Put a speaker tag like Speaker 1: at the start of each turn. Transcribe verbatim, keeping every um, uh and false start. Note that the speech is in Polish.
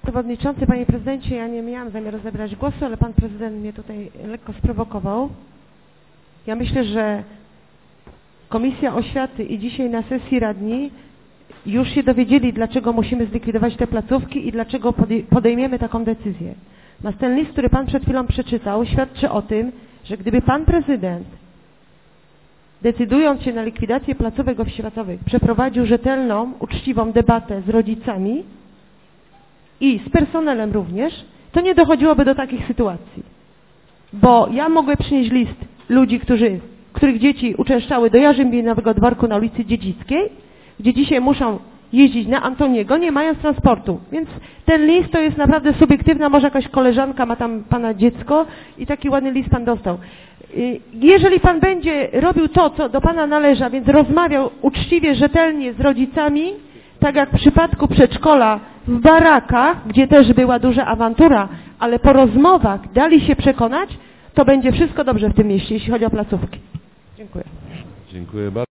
Speaker 1: Przewodniczący, Panie Prezydencie, ja nie miałam zamiaru zabierać głosu, ale Pan Prezydent mnie tutaj lekko sprowokował. Ja myślę, że Komisja Oświaty i dzisiaj na sesji radni już się dowiedzieli, dlaczego musimy zlikwidować te placówki i dlaczego podejmiemy taką decyzję. Natomiast ten list, który Pan przed chwilą przeczytał, świadczy o tym, że gdyby Pan Prezydent, decydując się na likwidację placówek oświatowych, przeprowadził rzetelną, uczciwą debatę z rodzicami i z personelem również, to nie dochodziłoby do takich sytuacji. Bo ja mogę przynieść list ludzi, którzy, których dzieci uczęszczały do Jarzębinowego Dworku na ulicy Dziedzickiej, gdzie dzisiaj muszą jeździć na Antoniego, nie mając transportu. Więc ten list to jest naprawdę subiektywna, może jakaś koleżanka ma tam Pana dziecko i taki ładny list Pan dostał. Jeżeli Pan będzie robił to, co do Pana należy, a więc rozmawiał uczciwie, rzetelnie z rodzicami, tak jak w przypadku przedszkola w barakach, gdzie też była duża awantura, ale po rozmowach dali się przekonać, to będzie wszystko dobrze w tym mieście, jeśli chodzi o placówki. Dziękuję.
Speaker 2: Dziękuję bardzo.